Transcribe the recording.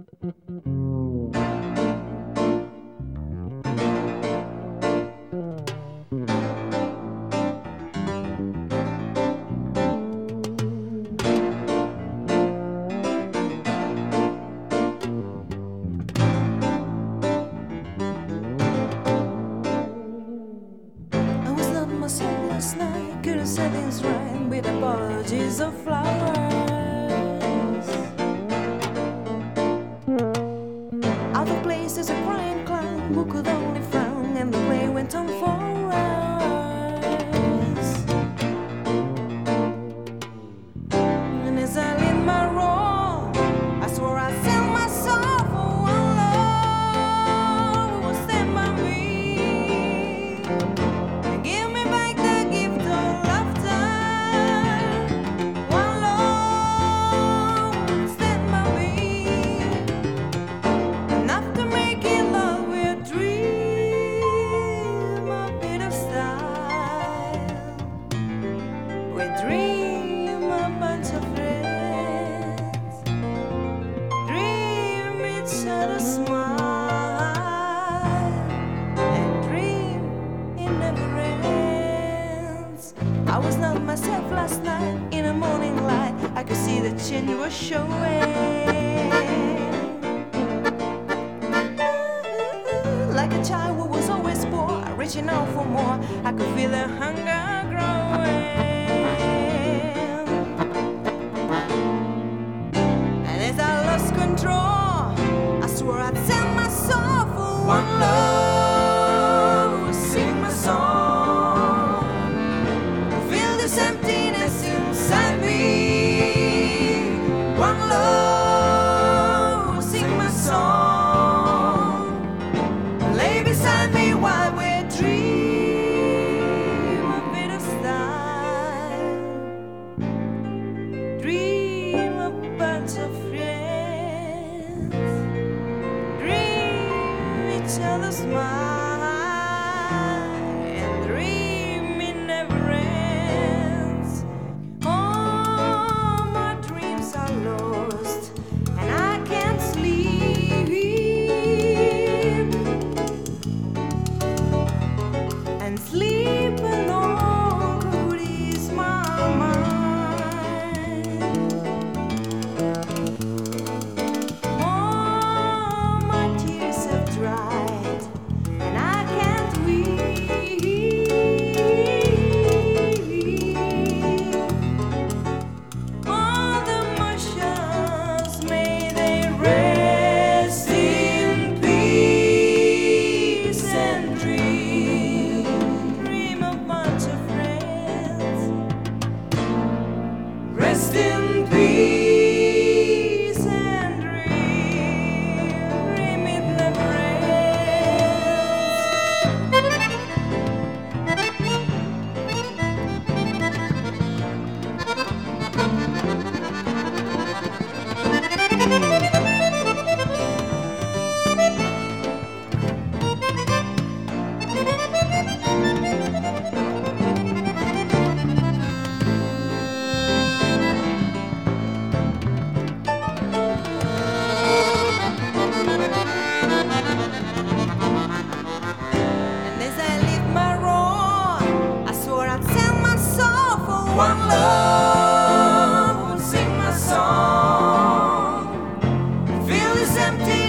Myself last night, couldn't say things right with apologies of flowers. Other places a crying clown who could only frown, and the play went on for hours. And as I lit my roll, I swore I'd sell my soul for one love who would stand by me. Give me back the gift of laughter. One love will stand by me. Enough to make it love, we'll dream a bit of style. We dream a bunch of friends. Dream each other's smile. And dream it never ends. I was not myself last night. In the morning light, I could see the change was showing. Like a child who was always poor, reaching out for more, I could feel the hunger growing. And as I lost control, I swore I'd sell my soul for one love who would sing my song. Feel this emptiness inside me. One love who will sing my song. Lay beside me while we dream a bit of style. Dream a bunch of friends. Dream each other's smile. And dream it never ends. All my dreams are lost, and I can't sleep. And sleep alone could ease my mind. All my tears have dried, and I can't weep. All the emotions, may they rest in peace and dream. Dream a bunch of friends. Rest in peace and dream. Dream it never And as I live my role, I swore I'd sell my soul for one love who would sing my song. Feel this empty